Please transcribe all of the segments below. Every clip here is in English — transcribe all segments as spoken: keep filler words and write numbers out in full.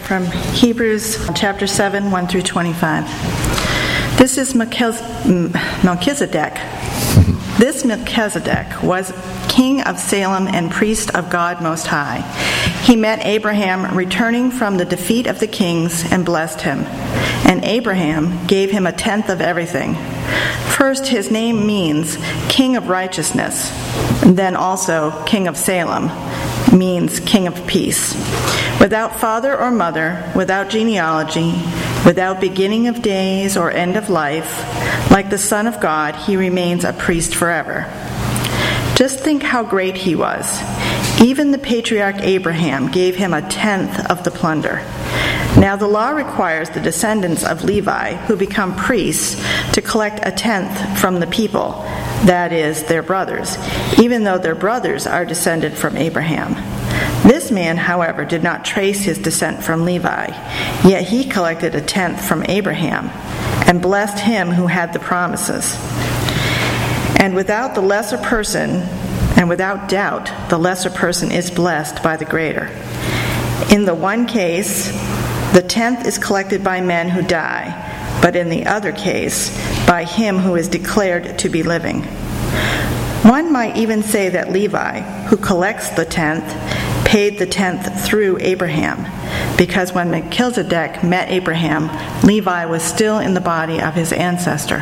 from Hebrews chapter seven, one through twenty-five. This is Melchizedek. This Melchizedek was king of Salem and priest of God Most High. He met Abraham returning from the defeat of the kings and blessed him. And Abraham gave him a tenth of everything. First, his name means King of Righteousness. Then also King of Salem means King of Peace. Without father or mother, without genealogy, without beginning of days or end of life, like the Son of God, he remains a priest forever. Just think how great he was. Even the patriarch Abraham gave him a tenth of the plunder. Now the law requires the descendants of Levi, who become priests, to collect a tenth from the people, that is, their brothers, even though their brothers are descended from Abraham. This man, however, did not trace his descent from Levi, yet he collected a tenth from Abraham, and blessed him who had the promises. And without the lesser person, and without doubt, the lesser person is blessed by the greater. In the one case, the tenth is collected by men who die, but in the other case, by him who is declared to be living. One might even say that Levi, who collects the tenth, paid the tenth through Abraham, because when Melchizedek met Abraham, Levi was still in the body of his ancestor.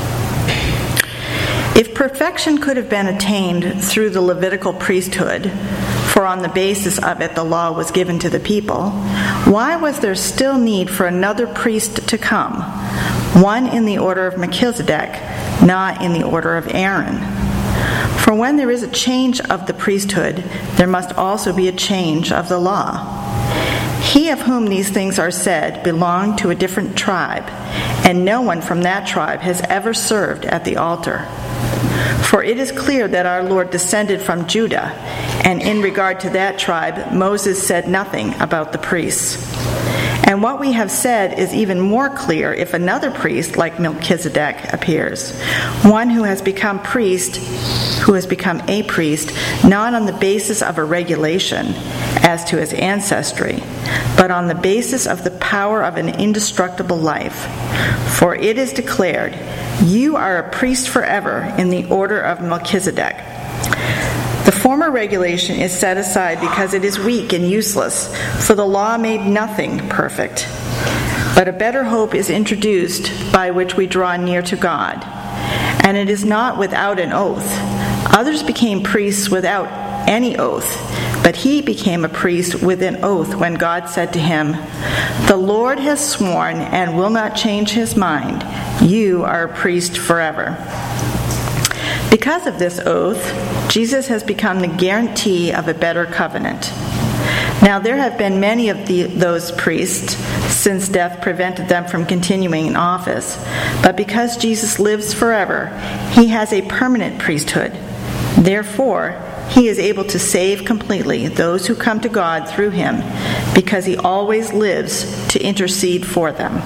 If perfection could have been attained through the Levitical priesthood, for on the basis of it the law was given to the people, why was there still need for another priest to come, one in the order of Melchizedek, not in the order of Aaron? For when there is a change of the priesthood, there must also be a change of the law. He of whom these things are said belonged to a different tribe, and no one from that tribe has ever served at the altar. For it is clear that our Lord descended from Judah, and in regard to that tribe, Moses said nothing about the priests. And what we have said is even more clear if another priest like Melchizedek appears, one who has become priest, who has become a priest, not on the basis of a regulation as to his ancestry, but on the basis of the power of an indestructible life. For it is declared, "You are a priest forever in the order of Melchizedek." The former regulation is set aside because it is weak and useless, for the law made nothing perfect. But a better hope is introduced by which we draw near to God. And it is not without an oath. Others became priests without any oath, but he became a priest with an oath when God said to him, "The Lord has sworn and will not change his mind. You are a priest forever." Because of this oath, Jesus has become the guarantee of a better covenant. Now there have been many of the, those priests since death prevented them from continuing in office, but because Jesus lives forever, he has a permanent priesthood. Therefore, he is able to save completely those who come to God through him, because he always lives to intercede for them.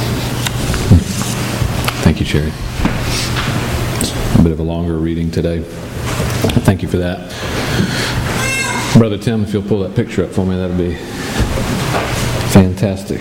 Thank you, Sherry. A bit of a longer reading today. Thank you for that. Brother Tim, if you'll pull that picture up for me, that'd be fantastic.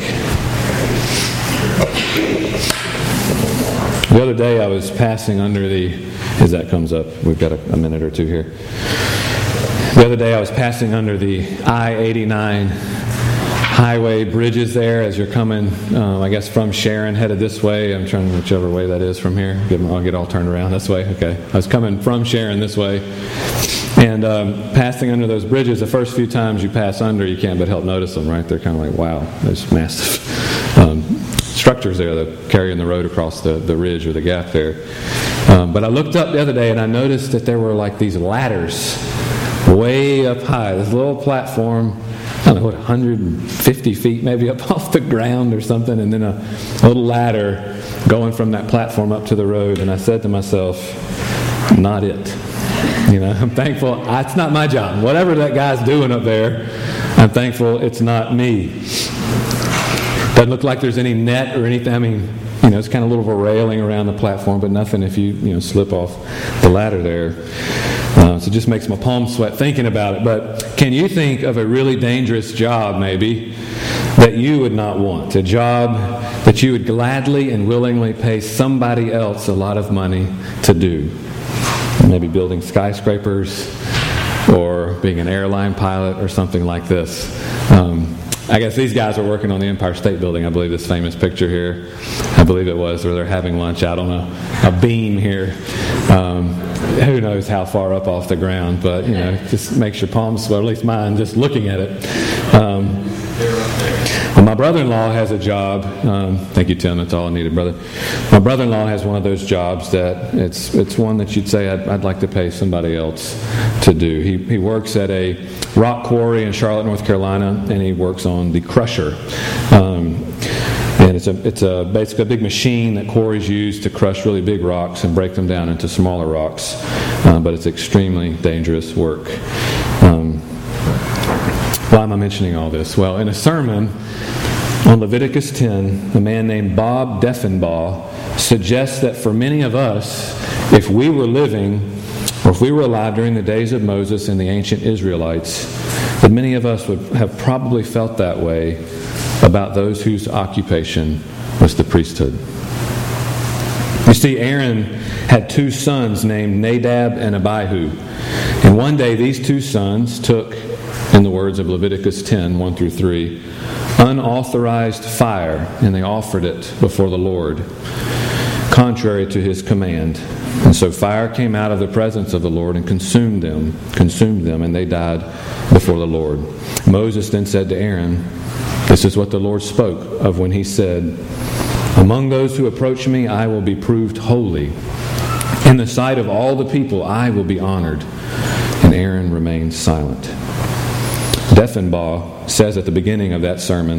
The other day I was passing under the, as that comes up, we've got a, a minute or two here. The other day I was passing under the I eighty-nine highway bridges there as you're coming, um, I guess, from Sharon, headed this way. I'm trying to, whichever way that is from here. Get, I'll get all turned around this way. Okay. I was coming from Sharon this way. And um, passing under those bridges, the first few times you pass under, you can't but help notice them, right? They're kind of like, wow, there's massive um, structures there that carrying the road across the, the ridge or the gap there. Um, but I looked up the other day and I noticed that there were like these ladders way up high. This little platform, I don't know, what, one hundred fifty feet maybe up off the ground or something, and then a little ladder going from that platform up to the road. And I said to myself, not it. You know, I'm thankful. It's not my job. Whatever that guy's doing up there, I'm thankful it's not me. Doesn't look like there's any net or anything. I mean, you know, it's kind of a little of a railing around the platform, but nothing if you, you know, slip off the ladder there. Uh, so it just makes my palms sweat thinking about it. But can you think of a really dangerous job, maybe, that you would not want, a job that you would gladly and willingly pay somebody else a lot of money to do. Maybe building skyscrapers or being an airline pilot or something like this. Um, I guess these guys are working on the Empire State Building. I believe this famous picture here, I believe it was, where they're having lunch out on a, a beam here. Um, who knows how far up off the ground, but, you know, it just makes your palms, well, at least mine, just looking at it. Um, well, my brother-in-law has a job. Um, thank you, Tim. That's all I needed, brother. My brother-in-law has one of those jobs that it's it's one that you'd say I'd, I'd like to pay somebody else to do. He he works at a rock quarry in Charlotte, North Carolina, and he works on the crusher. Um, and it's a it's a basically a big machine that quarries use to crush really big rocks and break them down into smaller rocks. Uh, but it's extremely dangerous work. Um, why am I mentioning all this? Well, in a sermon on Leviticus ten, a man named Bob Deffinbaugh suggests that for many of us, if we were living, or if we were alive during the days of Moses and the ancient Israelites, that many of us would have probably felt that way about those whose occupation was the priesthood. You see, Aaron had two sons named Nadab and Abihu. And one day these two sons took, in the words of Leviticus ten, one through three, unauthorized fire, and they offered it before the Lord, contrary to his command. And so fire came out of the presence of the Lord and consumed them, consumed them, and they died before the Lord. Moses then said to Aaron, this is what the Lord spoke of when he said, among those who approach me, I will be proved holy. In the sight of all the people, I will be honored. And Aaron remained silent. Deffinbaugh says at the beginning of that sermon,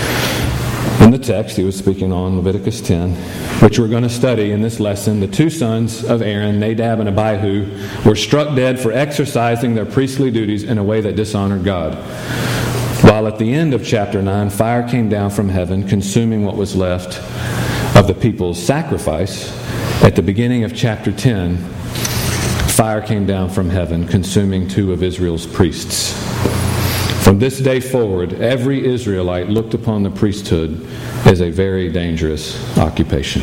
in the text he was speaking on Leviticus ten, which we're going to study in this lesson, the two sons of Aaron, Nadab and Abihu, were struck dead for exercising their priestly duties in a way that dishonored God. While at the end of chapter nine, fire came down from heaven, consuming what was left of the people's sacrifice. At the beginning of chapter ten, fire came down from heaven, consuming two of Israel's priests. From this day forward, every Israelite looked upon the priesthood as a very dangerous occupation.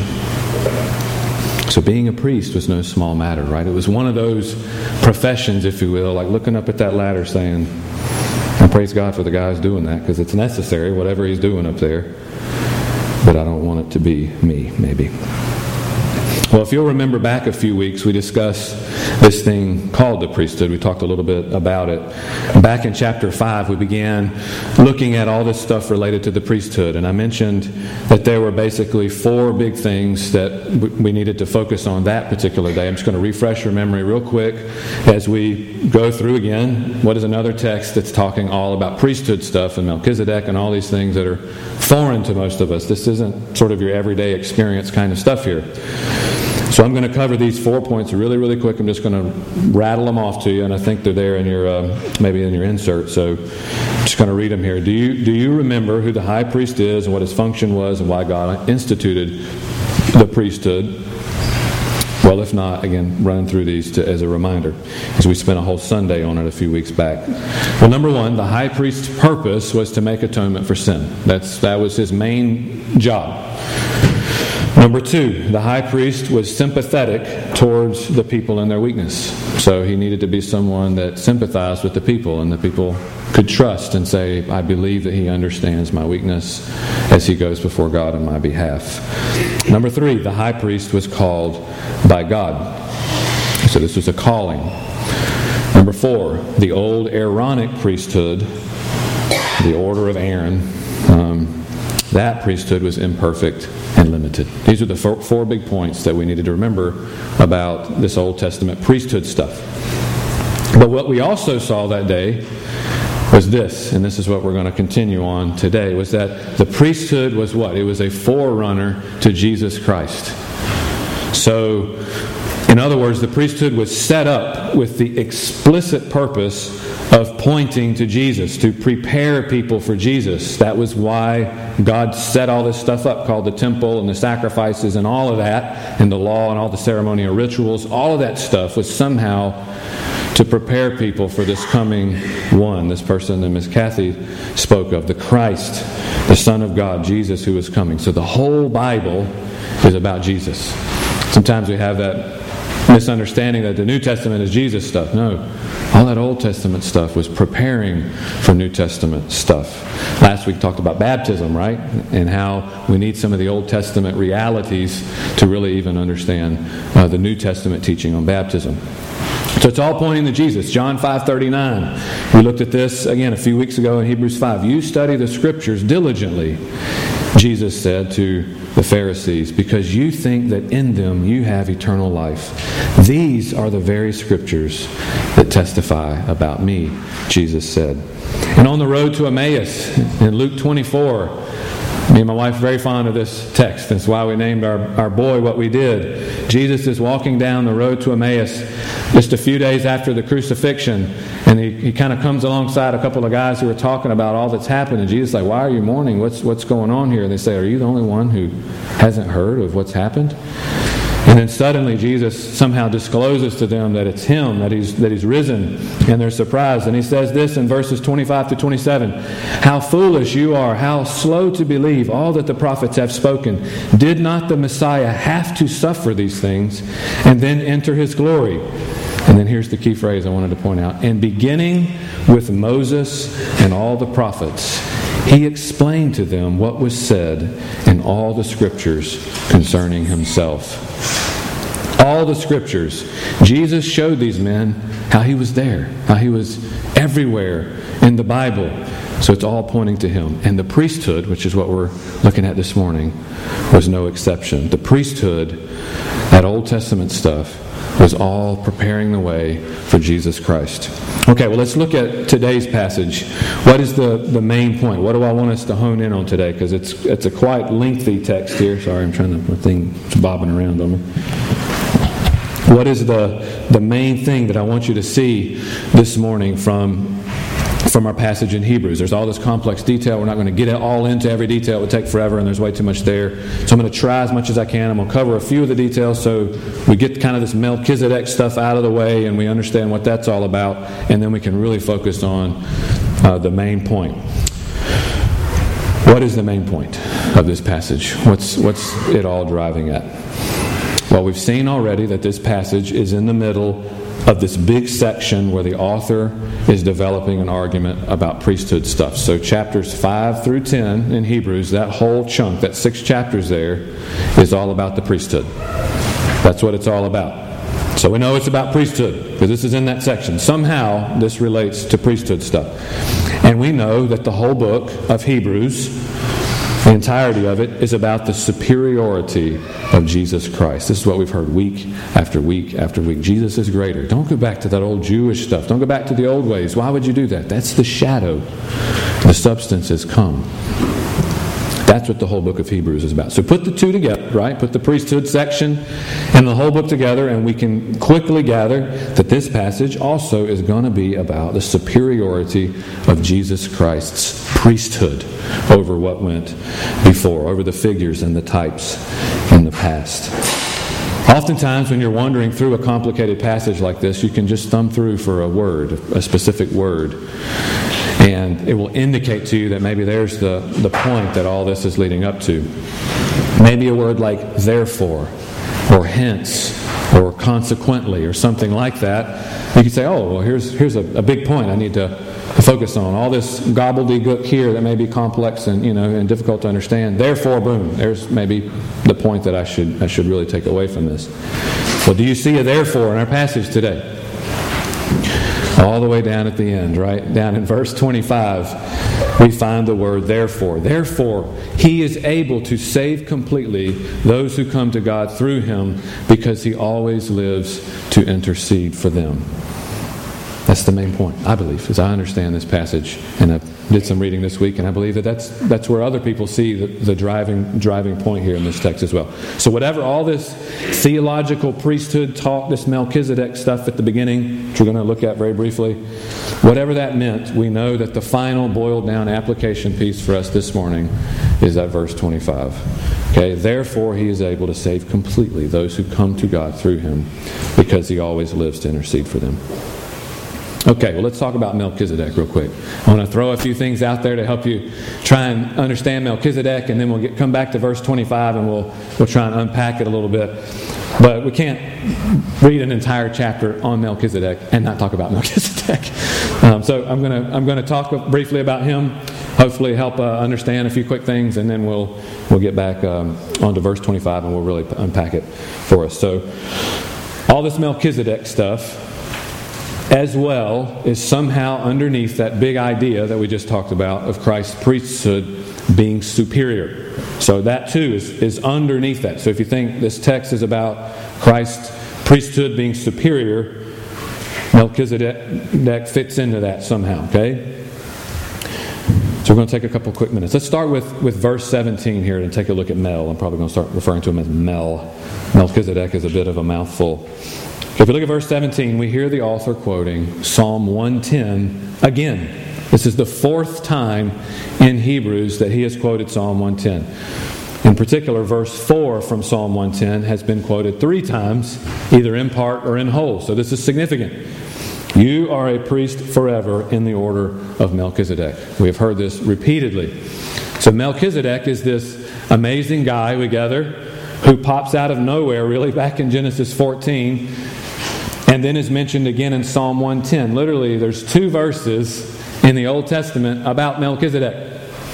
So being a priest was no small matter, right? It was one of those professions, if you will, like looking up at that ladder saying, I praise God for the guy who's doing that, because it's necessary, whatever he's doing up there. But I don't want it to be me, maybe. Well, if you'll remember back a few weeks, we discussed this thing called the priesthood. We talked a little bit about it. Back in chapter five, we began looking at all this stuff related to the priesthood. And I mentioned that there were basically four big things that we needed to focus on that particular day. I'm just going to refresh your memory real quick as we go through again what is another text that's talking all about priesthood stuff and Melchizedek and all these things that are foreign to most of us. This isn't sort of your everyday experience kind of stuff here. So I'm going to cover these four points really, really quick. I'm just going to rattle them off to you, and I think they're there in your uh, maybe in your insert. So I'm just going to read them here. Do you do you remember who the high priest is and what his function was and why God instituted the priesthood? Well, if not, again, run through these to, as a reminder, as we spent a whole Sunday on it a few weeks back. Well, number one, the high priest's purpose was to make atonement for sin. That's that was his main job. Number two, the high priest was sympathetic towards the people in their weakness. So he needed to be someone that sympathized with the people, and the people could trust and say, I believe that he understands my weakness as he goes before God on my behalf. Number three, the high priest was called by God. So this was a calling. Number four, the old Aaronic priesthood, the order of Aaron, um, that priesthood was imperfect and limited. These are the four, four big points that we needed to remember about this Old Testament priesthood stuff. But what we also saw that day was this, and this is what we're going to continue on today, was that the priesthood was what? It was a forerunner to Jesus Christ. So In other words, the priesthood was set up with the explicit purpose of pointing to Jesus, to prepare people for Jesus. That was why God set all this stuff up, called the temple and the sacrifices and all of that, and the law and all the ceremonial rituals. All of that stuff was somehow to prepare people for this coming one, this person that Miss Kathy spoke of, the Christ, the Son of God, Jesus who is coming. So the whole Bible is about Jesus. Sometimes we have that misunderstanding that the New Testament is Jesus stuff. No, all that Old Testament stuff was preparing for New Testament stuff. Last week talked about baptism, right? And how we need some of the Old Testament realities to really even understand uh, the New Testament teaching on baptism. So it's all pointing to Jesus. John five thirty-nine. We looked at this again a few weeks ago in Hebrews five. You study the Scriptures diligently, Jesus said to the Pharisees, because you think that in them you have eternal life. These are the very Scriptures that testify about me, Jesus said. And on the road to Emmaus, in Luke twenty-four, me and my wife are very fond of this text. That's why we named our, our boy what we did. Jesus is walking down the road to Emmaus just a few days after the crucifixion. And he, he kind of comes alongside a couple of guys who are talking about all that's happened. And Jesus is like, why are you mourning? What's, what's going on here? And they say, are you the only one who hasn't heard of what's happened? And then suddenly Jesus somehow discloses to them that it's Him, that He's that He's risen, and they're surprised. And He says this in verses twenty-five to twenty-seven, how foolish you are, how slow to believe all that the prophets have spoken. Did not the Messiah have to suffer these things and then enter His glory? And then here's the key phrase I wanted to point out. And beginning with Moses and all the prophets, He explained to them what was said in all the Scriptures concerning Himself. All the Scriptures. Jesus showed these men how He was there, how He was everywhere in the Bible. So it's all pointing to Him. And the priesthood, which is what we're looking at this morning, was no exception. The priesthood, that Old Testament stuff, was all preparing the way for Jesus Christ. Okay, well, let's look at today's passage. What is the, the main point? What do I want us to hone in on today? Because it's it's a quite lengthy text here. Sorry, I'm trying to, my thing's bobbing around on me. What is the, the main thing that I want you to see this morning from from our passage in Hebrews? There's all this complex detail. We're not going to get it all into every detail. It would take forever, and there's way too much there. So I'm going to try as much as I can. I'm going to cover a few of the details so we get kind of this Melchizedek stuff out of the way and we understand what that's all about, and then we can really focus on uh, the main point. What is the main point of this passage? What's, what's it all driving at? Well, we've seen already that this passage is in the middle of this big section where the author is developing an argument about priesthood stuff. So chapters five through ten in Hebrews, that whole chunk, that six chapters there, is all about the priesthood. That's what it's all about. So we know it's about priesthood because this is in that section. Somehow this relates to priesthood stuff. And we know that the whole book of Hebrews, the entirety of it, is about the superiority of Jesus Christ. This is what we've heard week after week after week. Jesus is greater. Don't go back to that old Jewish stuff. Don't go back to the old ways. Why would you do that? That's the shadow. The substance has come. That's what the whole book of Hebrews is about. So put the two together, right? Put the priesthood section and the whole book together, and we can quickly gather that this passage also is going to be about the superiority of Jesus Christ's priesthood over what went before, over the figures and the types in the past. Oftentimes when you're wandering through a complicated passage like this, you can just thumb through for a word, a specific word. And it will indicate to you that maybe there's the, the point that all this is leading up to. Maybe a word like therefore, or hence, or consequently, or something like that. You can say, oh, well, here's here's a, a big point I need to focus on. All this gobbledygook here that may be complex and you know and difficult to understand. Therefore, boom, there's maybe the point that I should I should really take away from this. Well, do you see a therefore in our passage today? All the way down at the end, right? Down in verse twenty-five, we find the word therefore. Therefore, He is able to save completely those who come to God through Him, because He always lives to intercede for them. That's the main point, I believe, as I understand this passage. And I did some reading this week, and I believe that that's, that's where other people see the, the driving driving point here in this text as well. So whatever all this theological priesthood talk, this Melchizedek stuff at the beginning, which we're going to look at very briefly, whatever that meant, we know that the final boiled down application piece for us this morning is at verse twenty-five. Okay, therefore he is able to save completely those who come to God through him, because he always lives to intercede for them. Okay, well, let's talk about Melchizedek real quick. I want to throw a few things out there to help you try and understand Melchizedek, and then we'll get, come back to verse twenty-five, and we'll we'll try and unpack it a little bit. But we can't read an entire chapter on Melchizedek and not talk about Melchizedek. Um, so I'm going to I'm going to talk briefly about him. Hopefully, help uh, understand a few quick things, and then we'll we'll get back um, onto verse twenty-five, and we'll really unpack it for us. So, all this Melchizedek stuff, as well, is somehow underneath that big idea that we just talked about of Christ's priesthood being superior. So that too is, is underneath that. So if you think this text is about Christ's priesthood being superior, Melchizedek fits into that somehow, okay? So we're going to take a couple quick minutes. Let's start with, with verse seventeen here and take a look at Mel. I'm probably going to start referring to him as Mel. Melchizedek is a bit of a mouthful. If we look at verse seventeen, we hear the author quoting Psalm one ten again. This is the fourth time in Hebrews that he has quoted Psalm one ten. In particular, verse four from Psalm one ten has been quoted three times, either in part or in whole. So this is significant. You are a priest forever in the order of Melchizedek. We have heard this repeatedly. So Melchizedek is this amazing guy, we gather, who pops out of nowhere, really, back in Genesis fourteen, and then is mentioned again in Psalm one ten. Literally, there's two verses in the Old Testament about Melchizedek.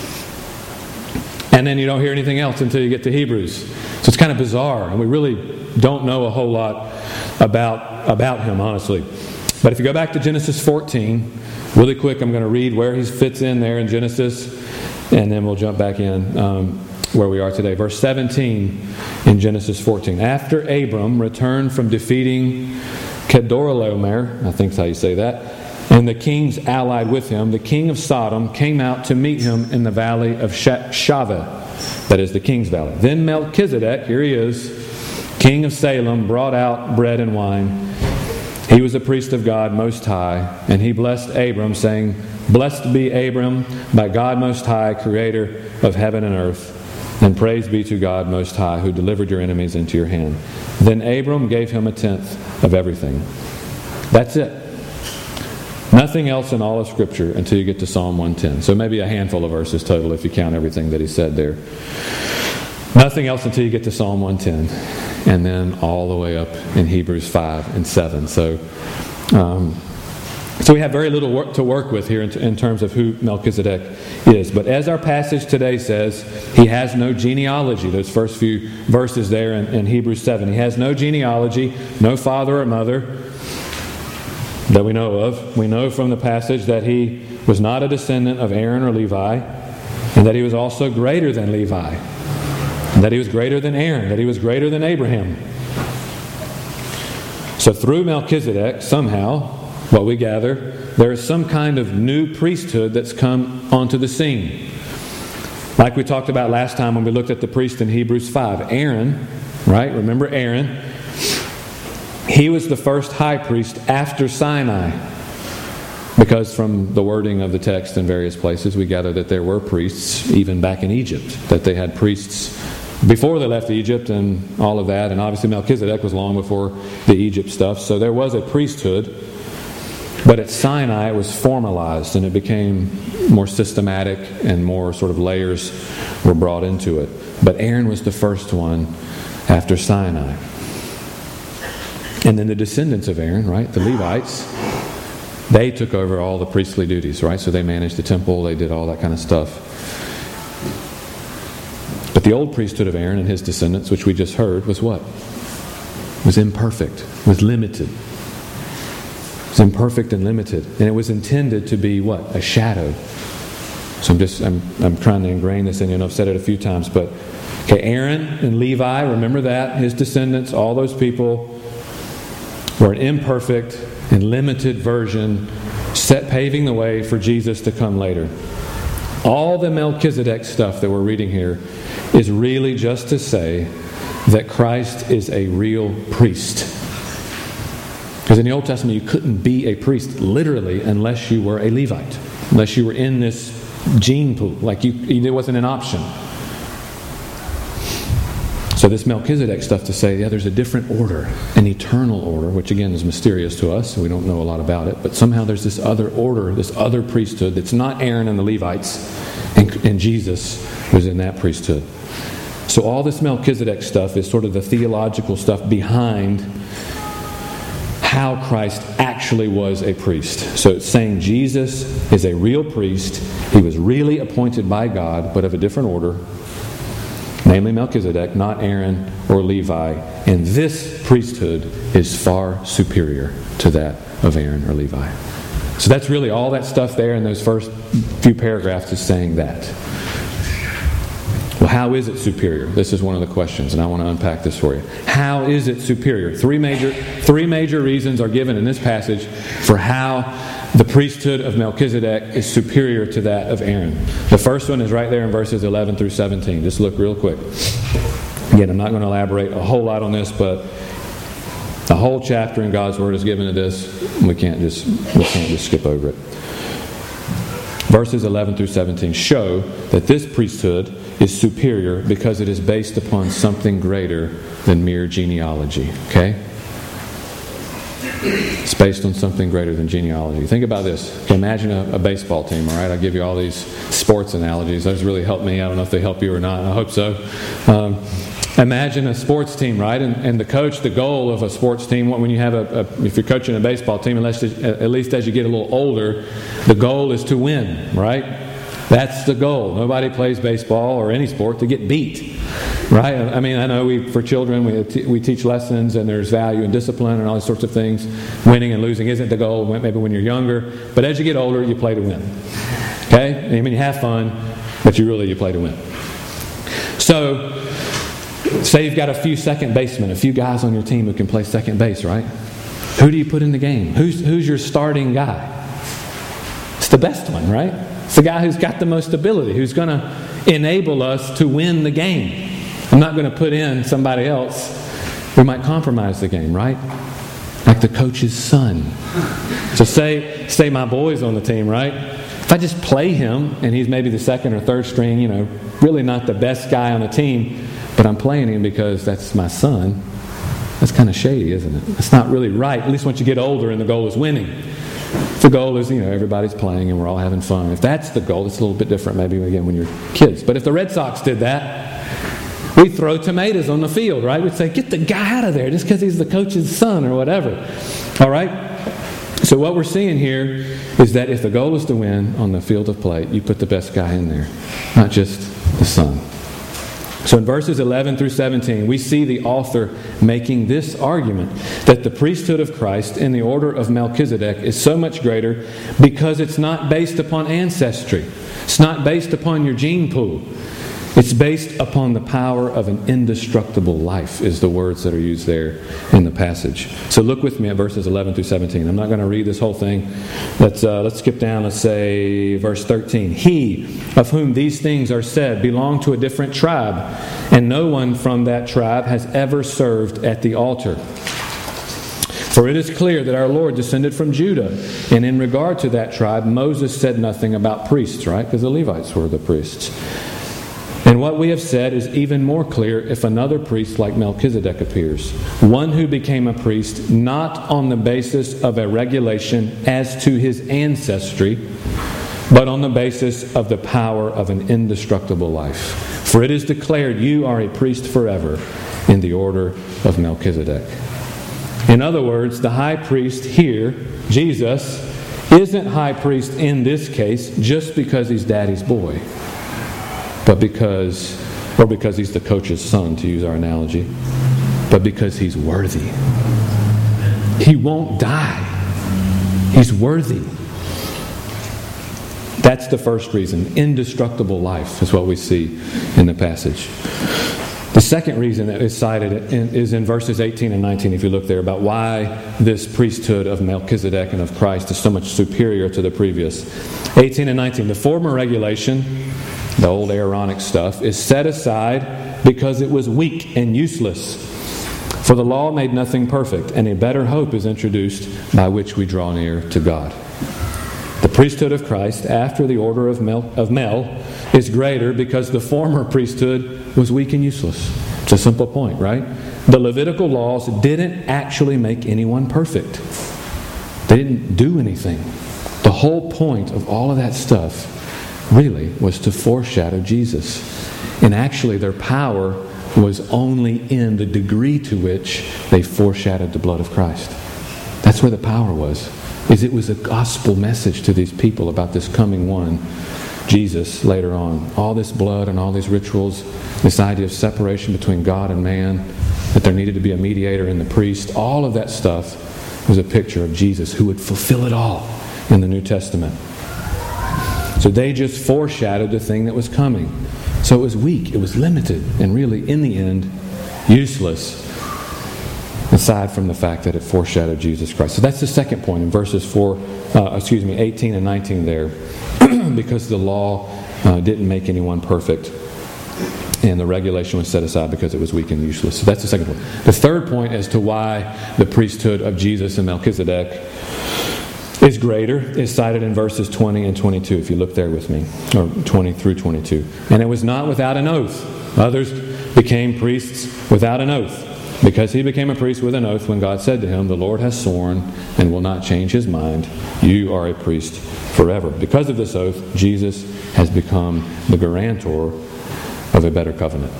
And then you don't hear anything else until you get to Hebrews. So it's kind of bizarre, and we really don't know a whole lot about, about him, honestly. But if you go back to Genesis fourteen, really quick, I'm going to read where he fits in there in Genesis, and then we'll jump back in um, where we are today. Verse seventeen in Genesis fourteen. After Abram returned from defeating Kedorlaomer, I think is how you say that, and the kings allied with him, the king of Sodom came out to meet him in the valley of Shaveh, that is the king's valley. Then Melchizedek, here he is, king of Salem, brought out bread and wine. He was a priest of God Most High, and he blessed Abram, saying, Blessed be Abram by God Most High, creator of heaven and earth, and praise be to God Most High, who delivered your enemies into your hand. Then Abram gave him a tenth of everything. That's it. Nothing else in all of Scripture until you get to Psalm one ten. So maybe a handful of verses total if you count everything that he said there. Nothing else until you get to Psalm one ten. And then all the way up in Hebrews five and seven. So um, so we have very little work to work with here in, in terms of who Melchizedek is. But as our passage today says, he has no genealogy. Those first few verses there in, in Hebrews seven. He has no genealogy, no father or mother that we know of. We know from the passage that he was not a descendant of Aaron or Levi, and that he was also greater than Levi, and that he was greater than Aaron, that he was greater than Abraham. So through Melchizedek, somehow, what we gather, there is some kind of new priesthood that's come onto the scene. Like we talked about last time when we looked at the priest in Hebrews five. Aaron, right? Remember Aaron? He was the first high priest after Sinai. Because from the wording of the text in various places, we gather that there were priests even back in Egypt. That they had priests before they left Egypt and all of that. And obviously Melchizedek was long before the Egypt stuff. So there was a priesthood. But at Sinai it was formalized and it became more systematic and more sort of layers were brought into it. But Aaron was the first one after Sinai. And then the descendants of Aaron, right, the Levites, they took over all the priestly duties, right? So they managed the temple, they did all that kind of stuff. But the old priesthood of Aaron and his descendants, which we just heard, was what? Was imperfect, was limited. It was imperfect and limited. And it was intended to be what? A shadow. So I'm just, I'm, I'm trying to ingrain this in you, and I've said it a few times, but okay, Aaron and Levi, remember that, his descendants, all those people were an imperfect and limited version, set paving the way for Jesus to come later. All the Melchizedek stuff that we're reading here is really just to say that Christ is a real priest. Because in the Old Testament, you couldn't be a priest literally unless you were a Levite, unless you were in this gene pool. Like you, it wasn't an option. So this Melchizedek stuff to say, yeah, there's a different order, an eternal order, which again is mysterious to us, and we don't know a lot about it, but somehow there's this other order, this other priesthood that's not Aaron and the Levites, and, and Jesus was in that priesthood. So all this Melchizedek stuff is sort of the theological stuff behind how Christ actually was a priest. So it's saying Jesus is a real priest. He was really appointed by God, but of a different order, namely Melchizedek, not Aaron or Levi. And this priesthood is far superior to that of Aaron or Levi. So that's really all that stuff there in those first few paragraphs is saying that. Well, how is it superior? This is one of the questions, and I want to unpack this for you. How is it superior? Three major, three major reasons are given in this passage for how the priesthood of Melchizedek is superior to that of Aaron. The first one is right there in verses eleven through seventeen. Just look real quick. Again, I'm not going to elaborate a whole lot on this, but the whole chapter in God's Word is given to this. We can't just we can't just skip over it. Verses eleven through seventeen show that this priesthood is superior because it is based upon something greater than mere genealogy. Okay? It's based on something greater than genealogy. Think about this. Okay, imagine a, a baseball team, all right? I'll give you all these sports analogies. Those really help me. I don't know if they help you or not. I hope so. Um, imagine a sports team, right? And, and the coach, the goal of a sports team, when you have a, a if you're coaching a baseball team, unless at least as you get a little older, the goal is to win, right? That's the goal. Nobody plays baseball or any sport to get beat, right? I mean, I know we for children we we teach lessons and there's value in discipline and all these sorts of things. Winning and losing isn't the goal. Maybe when you're younger, but as you get older, you play to win. Okay, I mean, you have fun, but you really you play to win. So, say you've got a few second basemen, a few guys on your team who can play second base, right? Who do you put in the game? Who's who's your starting guy? It's the best one, right? It's the guy who's got the most ability, who's going to enable us to win the game. I'm not going to put in somebody else who might compromise the game, right? Like the coach's son. So say, say my boy's on the team, right? If I just play him and he's maybe the second or third string, you know, really not the best guy on the team, but I'm playing him because that's my son, that's kind of shady, isn't it? It's not really right, at least once you get older and the goal is winning. The goal is, you know, everybody's playing and we're all having fun. If that's the goal, it's a little bit different maybe again when you're kids. But if the Red Sox did that, we'd throw tomatoes on the field, right? We'd say, get the guy out of there just because he's the coach's son or whatever. All right? So what we're seeing here is that if the goal is to win on the field of play, you put the best guy in there, not just the son. So in verses eleven through seventeen, we see the author making this argument that the priesthood of Christ in the order of Melchizedek is so much greater because it's not based upon ancestry. It's not based upon your gene pool. It's based upon the power of an indestructible life, is the words that are used there in the passage. So look with me at verses eleven through seventeen. I'm not going to read this whole thing. Let's, uh, let's skip down. Let's say verse thirteen. He, of whom these things are said, belonged to a different tribe, and no one from that tribe has ever served at the altar. For it is clear that our Lord descended from Judah, and in regard to that tribe, Moses said nothing about priests, right? Because the Levites were the priests. And what we have said is even more clear if another priest like Melchizedek appears. One who became a priest not on the basis of a regulation as to his ancestry, but on the basis of the power of an indestructible life. For it is declared, you are a priest forever in the order of Melchizedek. In other words, the high priest here, Jesus, isn't high priest in this case just because he's daddy's boy. But because, or because he's the coach's son, to use our analogy, but because he's worthy. He won't die. He's worthy. That's the first reason. Indestructible life is what we see in the passage. The second reason that is cited is in verses eighteen and nineteen, if you look there, about why this priesthood of Melchizedek and of Christ is so much superior to the previous. eighteen and nineteen, the former regulation, the old Aaronic stuff, is set aside because it was weak and useless. For the law made nothing perfect, and a better hope is introduced by which we draw near to God. The priesthood of Christ, after the order of Mel, of Mel, is greater because the former priesthood was weak and useless. It's a simple point, right? The Levitical laws didn't actually make anyone perfect. They didn't do anything. The whole point of all of that stuff really was to foreshadow Jesus. And actually their power was only in the degree to which they foreshadowed the blood of Christ. That's where the power was. Is it was a gospel message to these people about this coming one, Jesus, later on. All this blood and all these rituals, this idea of separation between God and man, that there needed to be a mediator and the priest, all of that stuff was a picture of Jesus who would fulfill it all in the New Testament. So they just foreshadowed the thing that was coming. So it was weak, it was limited, and really, in the end, useless, aside from the fact that it foreshadowed Jesus Christ. So that's the second point in verses four, uh, excuse me, eighteen and nineteen there, because the law uh, didn't make anyone perfect, and the regulation was set aside because it was weak and useless. So that's the second point. The third point as to why the priesthood of Jesus and Melchizedek is greater is cited in verses twenty and twenty-two, if you look there with me, or twenty through twenty-two. And it was not without an oath. Others became priests without an oath, because he became a priest with an oath when God said to him, "The Lord has sworn and will not change his mind. You are a priest forever." Because of this oath, Jesus has become the guarantor of a better covenant.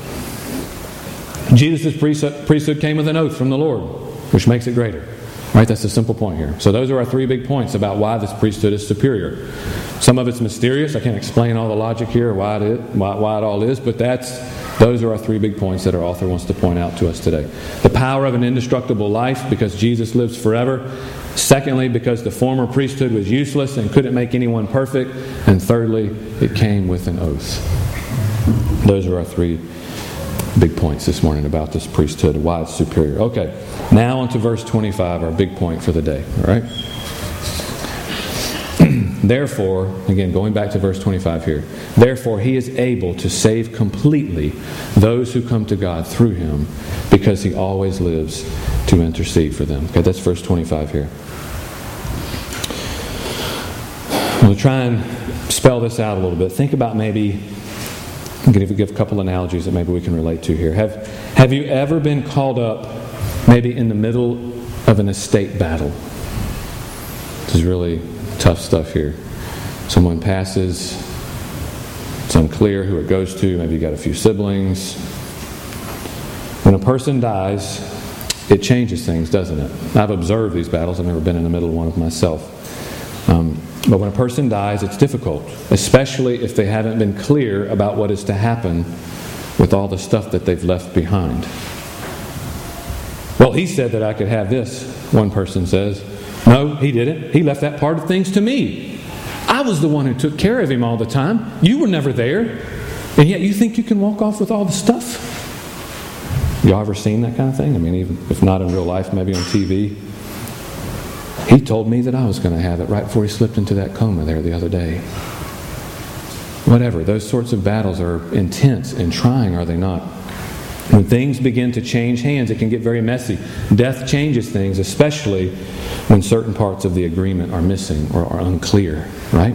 Jesus' priesthood came with an oath from the Lord, which makes it greater. Right? That's the simple point here. So those are our three big points about why this priesthood is superior. Some of it's mysterious. I can't explain all the logic here, why it, is, why, why it all is, but that's those are our three big points that our author wants to point out to us today. The power of an indestructible life, because Jesus lives forever. Secondly, because the former priesthood was useless and couldn't make anyone perfect. And thirdly, it came with an oath. Those are our three big points this morning about this priesthood and why it's superior. Okay, now on to verse twenty-five, our big point for the day. All right? Therefore, again, going back to verse twenty-five here, therefore he is able to save completely those who come to God through him, because he always lives to intercede for them. Okay, that's verse twenty-five here. We'll try and spell this out a little bit. Think about maybe, I'm going to give a couple analogies that maybe we can relate to here. Have, have you ever been called up maybe in the middle of an estate battle? This is really tough stuff here. Someone passes, it's unclear who it goes to, maybe you got a few siblings. When a person dies, it changes things, doesn't it? I've observed these battles. I've never been in the middle of one of myself. Um, but when a person dies, it's difficult, especially if they haven't been clear about what is to happen with all the stuff that they've left behind. Well, he said that I could have this, one person says. No, he didn't. He left that part of things to me. I was the one who took care of him all the time. You were never there. And yet you think you can walk off with all the stuff? Y'all ever seen that kind of thing? I mean, even if not in real life, maybe on T V. He told me that I was going to have it right before he slipped into that coma there the other day. Whatever. Those sorts of battles are intense and trying, are they not? When things begin to change hands, it can get very messy. Death changes things, especially when certain parts of the agreement are missing or are unclear, right?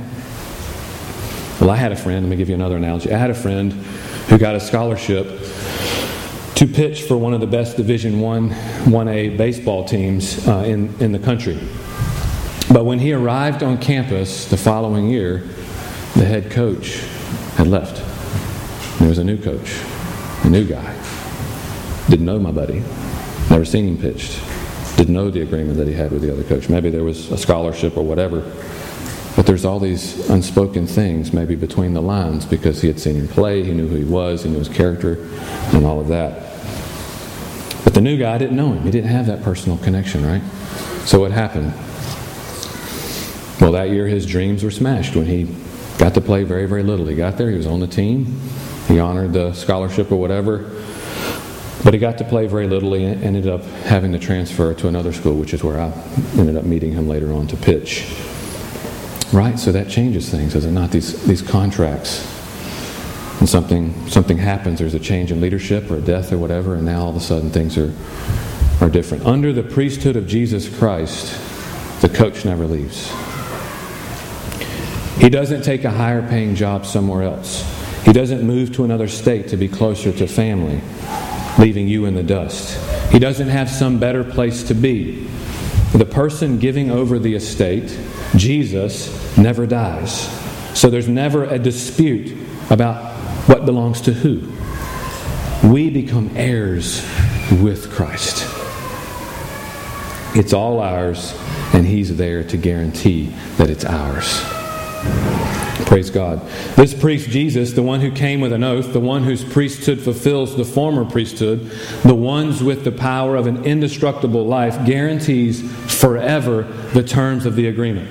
Well, I had a friend, let me give you another analogy. I had a friend who got a scholarship to pitch for one of the best Division One, one A baseball teams uh, in, in the country. But when he arrived on campus the following year, the head coach had left. There was a new coach, a new guy. Didn't know my buddy. Never seen him pitched. Didn't know the agreement that he had with the other coach. Maybe there was a scholarship or whatever. But there's all these unspoken things maybe between the lines, because he had seen him play, he knew who he was, he knew his character, and all of that. But the new guy didn't know him. He didn't have that personal connection, right? So what happened? Well, that year his dreams were smashed when he got to play very, very little. He got there, he was on the team, He honored the scholarship or whatever. But he got to play very little. He ended up having to transfer to another school, which is where I ended up meeting him later on to pitch. Right? So that changes things, does it not? These these contracts. And something something happens, there's a change in leadership or a death or whatever, and now all of a sudden things are, are different. Under the priesthood of Jesus Christ, the coach never leaves. He doesn't take a higher paying job somewhere else. He doesn't move to another state to be closer to family, leaving you in the dust. He doesn't have some better place to be. The person giving over the estate, Jesus, never dies. So there's never a dispute about what belongs to who. We become heirs with Christ. It's all ours, and He's there to guarantee that it's ours. Praise God. This priest Jesus, the one who came with an oath, the one whose priesthood fulfills the former priesthood, the ones with the power of an indestructible life, guarantees forever the terms of the agreement.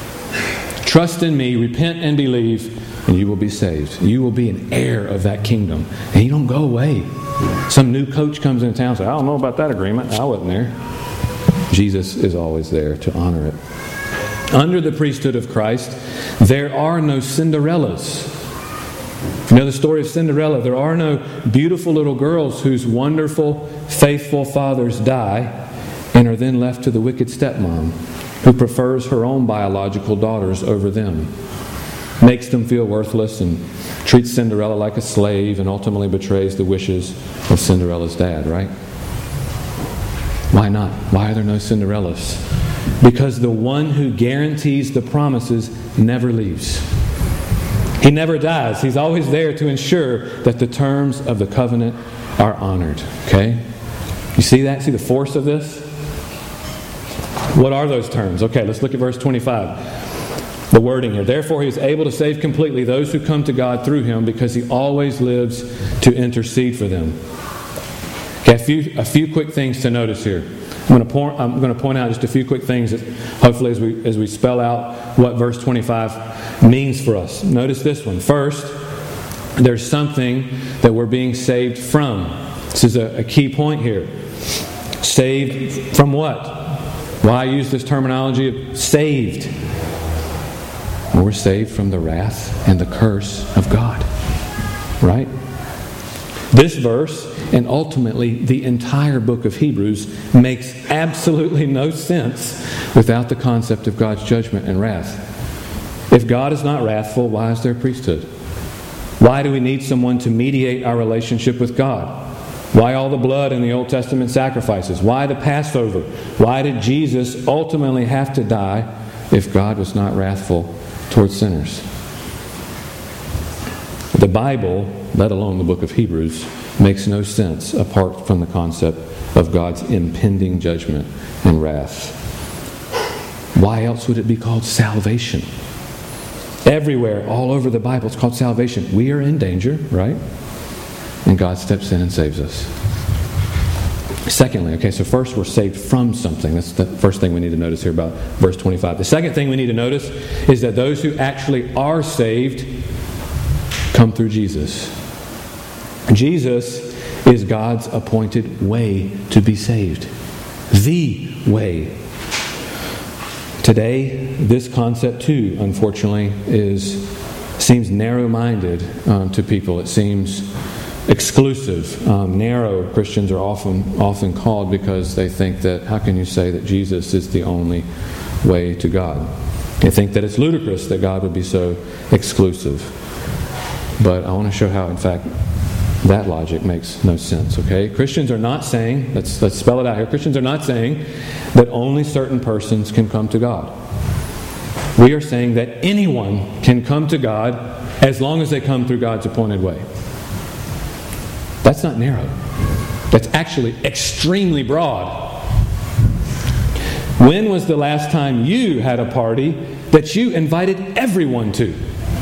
Trust in me, repent and believe, and you will be saved. You will be an heir of that kingdom. And you don't go away. Some new coach comes into town and says, I don't know about that agreement. I wasn't there. Jesus is always there to honor it. Under the priesthood of Christ, there are no Cinderellas. You know the story of Cinderella. There are no beautiful little girls whose wonderful, faithful fathers die and are then left to the wicked stepmom who prefers her own biological daughters over them, makes them feel worthless and treats Cinderella like a slave and ultimately betrays the wishes of Cinderella's dad, right? Why not? Why are there no Cinderellas? Because the one who guarantees the promises never leaves. He never dies. He's always there to ensure that the terms of the covenant are honored. Okay? You see that? See the force of this? What are those terms? Okay, let's look at verse twenty-five. The wording here. Therefore, He is able to save completely those who come to God through Him, because He always lives to intercede for them. Okay, a few, a few quick things to notice here. I'm going, to point, I'm going to point out just a few quick things that hopefully as we, as we spell out what verse twenty-five means for us. Notice this one. First, there's something that we're being saved from. This is a, a key point here. Saved from what? Why use this terminology of saved? Well, we're saved from the wrath and the curse of God. Right? This verse, and ultimately the entire book of Hebrews, makes absolutely no sense without the concept of God's judgment and wrath. If God is not wrathful, why is there priesthood? Why do we need someone to mediate our relationship with God? Why all the blood in the Old Testament sacrifices? Why the Passover? Why did Jesus ultimately have to die if God was not wrathful towards sinners? The Bible, let alone the book of Hebrews, makes no sense apart from the concept of God's impending judgment and wrath. Why else would it be called salvation? Everywhere, all over the Bible, it's called salvation. We are in danger, right? And God steps in and saves us. Secondly, okay, so first we're saved from something. That's the first thing we need to notice here about verse twenty-five. The second thing we need to notice is that those who actually are saved come through Jesus. Jesus is God's appointed way to be saved. The way. Today, this concept too, unfortunately, is seems narrow-minded um, to people. It seems exclusive. Um, narrow Christians are often often called because they think that, how can you say that Jesus is the only way to God? They think that it's ludicrous that God would be so exclusive. But I want to show how, in fact, that logic makes no sense, okay? Christians are not saying, let's, let's spell it out here, Christians are not saying that only certain persons can come to God. We are saying that anyone can come to God as long as they come through God's appointed way. That's not narrow. That's actually extremely broad. When was the last time you had a party that you invited everyone to?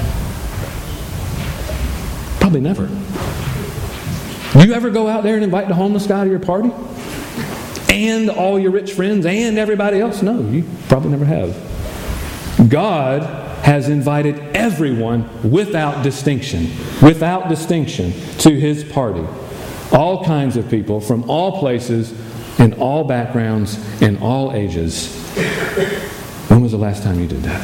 Probably never. Do you ever go out there and invite the homeless guy to your party? And all your rich friends and everybody else? No, you probably never have. God has invited everyone without distinction, without distinction, to His party. All kinds of people from all places, in all backgrounds, in all ages. When was the last time you did that?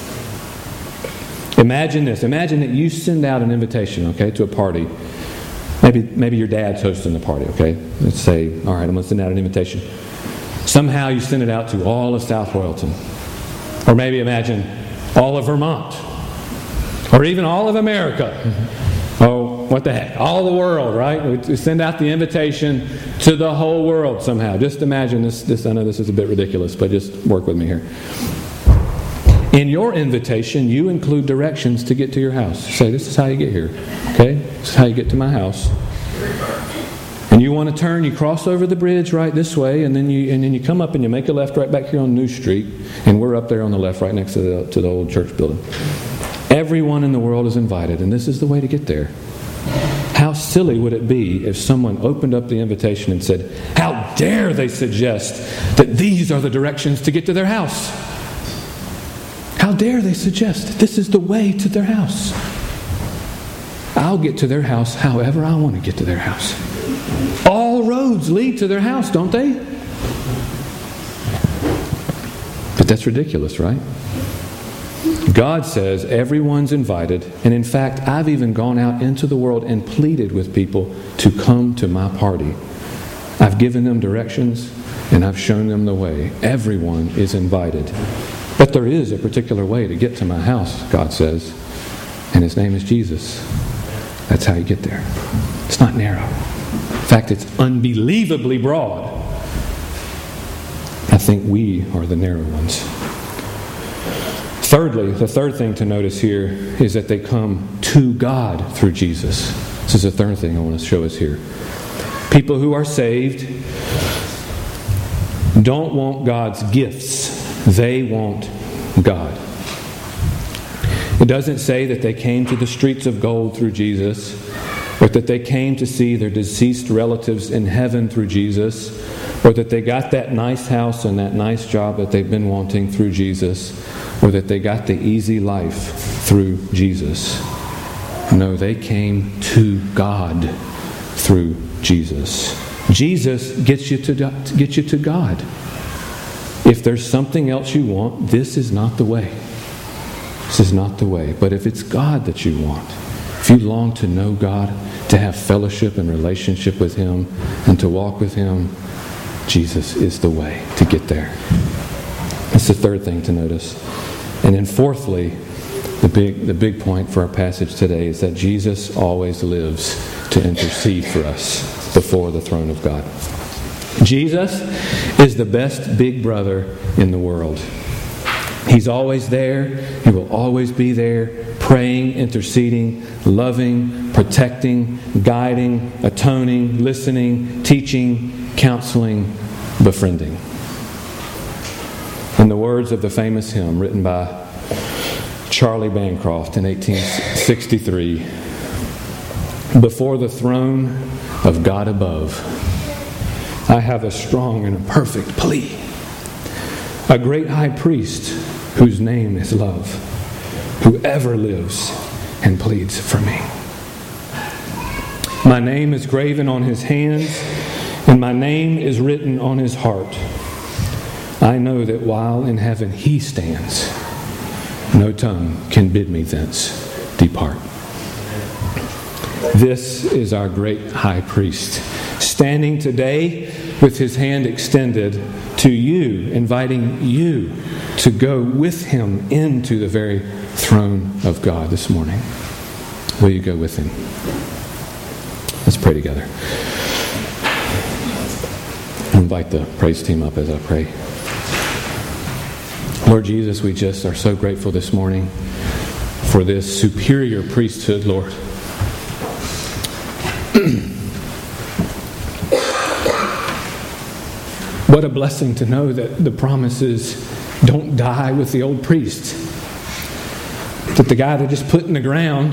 Imagine this. Imagine that you send out an invitation, okay, to a party. Maybe maybe your dad's hosting the party, okay? Let's say, all right, I'm going to send out an invitation. Somehow you send it out to all of South Royalton. Or maybe imagine all of Vermont. Or even all of America. Oh, what the heck? All the world, right? We send out the invitation to the whole world somehow. Just imagine this, this. I know this is a bit ridiculous, but just work with me here. In your invitation, you include directions to get to your house. Say, this is how you get here. Okay? This is how you get to my house. And you want to turn, you cross over the bridge right this way, and then you and then you come up and you make a left right back here on New Street, and we're up there on the left right next to the, to the old church building. Everyone in the world is invited, and this is the way to get there. How silly would it be if someone opened up the invitation and said, how dare they suggest that these are the directions to get to their house? How dare they suggest this is the way to their house? I'll get to their house however I want to get to their house. All roads lead to their house, don't they? But that's ridiculous, right? God says everyone's invited, and in fact, I've even gone out into the world and pleaded with people to come to my party. I've given them directions, and I've shown them the way. Everyone is invited. But there is a particular way to get to my house, God says, and His name is Jesus. That's how you get there. It's not narrow. In fact, it's unbelievably broad. I think we are the narrow ones. Thirdly, the third thing to notice here is that they come to God through Jesus. This is the third thing I want to show us here. People who are saved don't want God's gifts. They want God. It doesn't say that they came to the streets of gold through Jesus, or that they came to see their deceased relatives in heaven through Jesus, or that they got that nice house and that nice job that they've been wanting through Jesus, or that they got the easy life through Jesus. No, they came to God through Jesus. Jesus gets you to get you to God. If there's something else you want, this is not the way. This is not the way. But if it's God that you want, if you long to know God, to have fellowship and relationship with Him, and to walk with Him, Jesus is the way to get there. That's the third thing to notice. And then fourthly, the big, the big point for our passage today is that Jesus always lives to intercede for us before the throne of God. Jesus is the best big brother in the world. He's always there. He will always be there, praying, interceding, loving, protecting, guiding, atoning, listening, teaching, counseling, befriending. In the words of the famous hymn written by Charlie Bancroft in eighteen sixty-three, before the throne of God above, I have a strong and a perfect plea. A great high priest whose name is love, who ever lives and pleads for me. My name is graven on his hands, and my name is written on his heart. I know that while in heaven he stands, no tongue can bid me thence depart. This is our great high priest, standing today with his hand extended to you, inviting you to go with him into the very throne of God this morning. Will you go with him? Let's pray together. I'll invite the praise team up as I pray. Lord Jesus, we just are so grateful this morning for this superior priesthood, Lord. What a blessing to know that the promises don't die with the old priest. That the guy that just put in the ground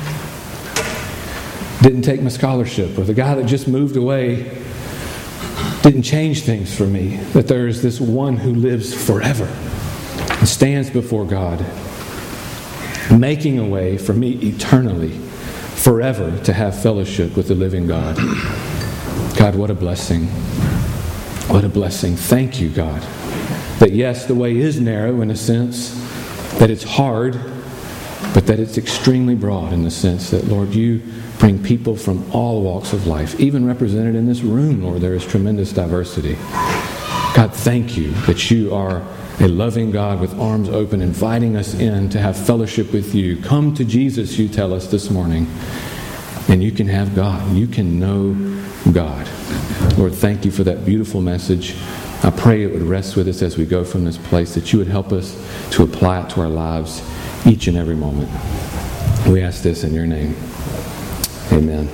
didn't take my scholarship, or the guy that just moved away didn't change things for me. That there is this one who lives forever and stands before God making a way for me eternally, forever, to have fellowship with the living God. God, what a blessing. What a blessing. Thank you, God, that yes, the way is narrow in a sense, that it's hard, but that it's extremely broad in the sense that, Lord, you bring people from all walks of life, even represented in this room, Lord. There is tremendous diversity. God, thank you that you are a loving God with arms open, inviting us in to have fellowship with you. Come to Jesus, you tell us this morning, and you can have God. You can know God. Lord, thank you for that beautiful message. I pray it would rest with us as we go from this place, that you would help us to apply it to our lives each and every moment. We ask this in your name. Amen.